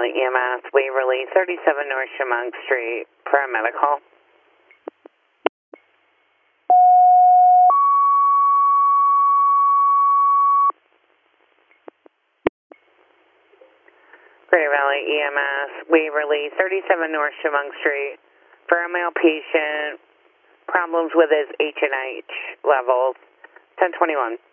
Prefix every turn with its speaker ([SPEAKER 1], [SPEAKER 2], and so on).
[SPEAKER 1] Valley EMS, Waverly, 37 North Chemung Street, paramedical. Greater Valley EMS, Waverly, 37 North Chemung Street, for a male patient, problems with his H&H levels, 1021.